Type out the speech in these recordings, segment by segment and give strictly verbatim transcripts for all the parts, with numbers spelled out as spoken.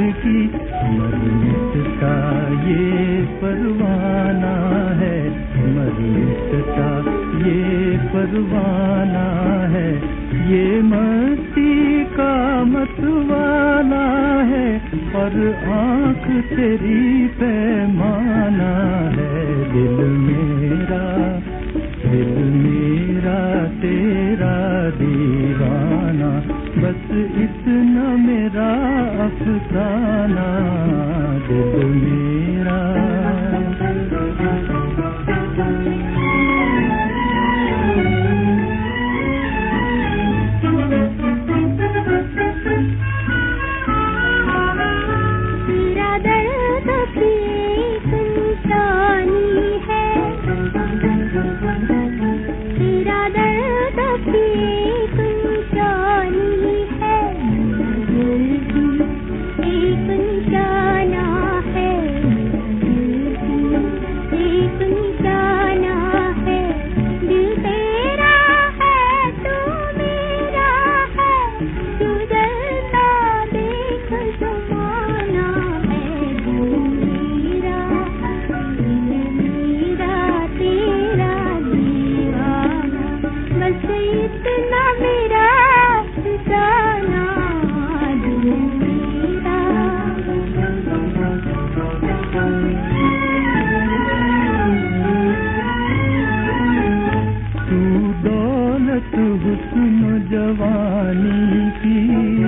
की मरमित का ये परवाना है, मरमित का ये परवाना है, ये मस्ती का मतवाला है और आँख तेरी पैमाना है। दिल मेरा दिल मेरा तेरा दीवाना, बस इतना मेरा अफसाना। दिल मेरा हुस्न जवानी की,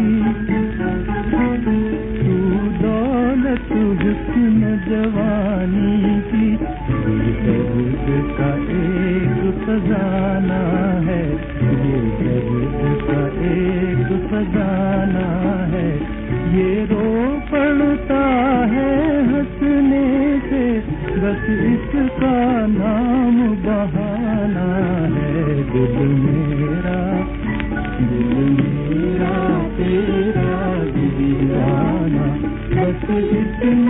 तू दौलत हुस्न जवानी की, ये दर्द का एक खजाना है, ये दर्द का एक खजाना है। ये रो पड़ता है हंसने से, बस इसका नाम बहाना है। दिल मेरा दिल मेरा तेरा दीवाना, बस इतना